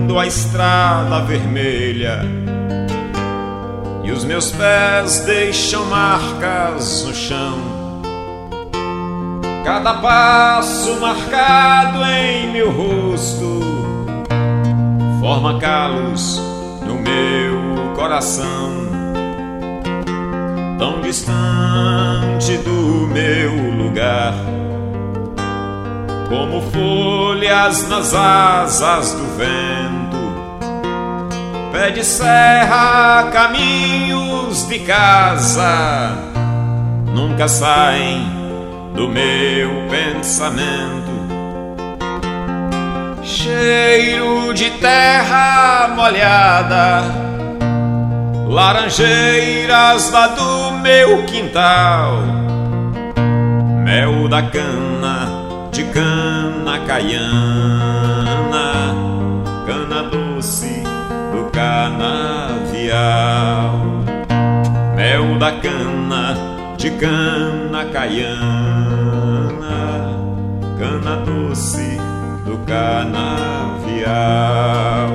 a estrada vermelha e os meus pés deixam marcas no chão. Cada passo marcado em meu rosto forma calos no meu coração, tão distante do meu lugar, como folhas nas asas do vento, pé de serra, caminhos de casa, nunca saem do meu pensamento. Cheiro de terra molhada, laranjeiras lá do meu quintal, mel da cana de cana caiana, cana doce do canavial, mel da cana de cana caiana, cana doce do canavial.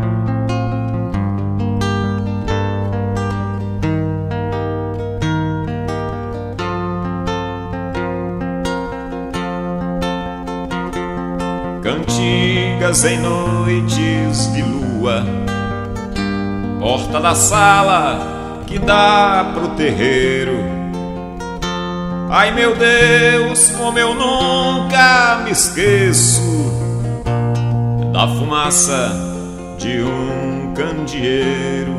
Cantigas em noites de lua, porta da sala que dá pro terreiro. Ai meu Deus, como eu nunca me esqueço da fumaça de um candeeiro.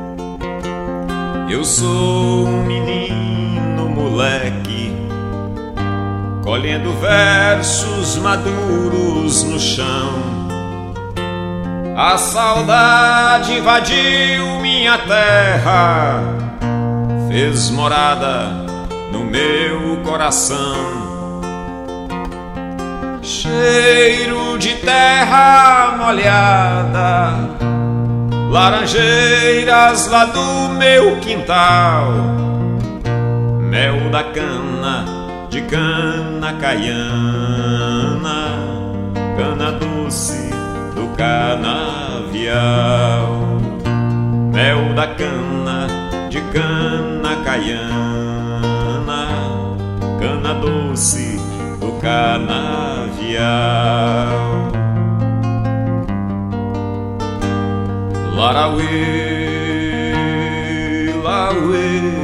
Eu sou um menino moleque, colhendo versos maduros no chão. A saudade invadiu minha terra, fez morada no meu coração. Cheiro de terra molhada, laranjeiras lá do meu quintal, mel da cana de cana caiana, cana doce do canavial, mel da cana de cana caiana, cana doce do canavial. Larauê, lauê,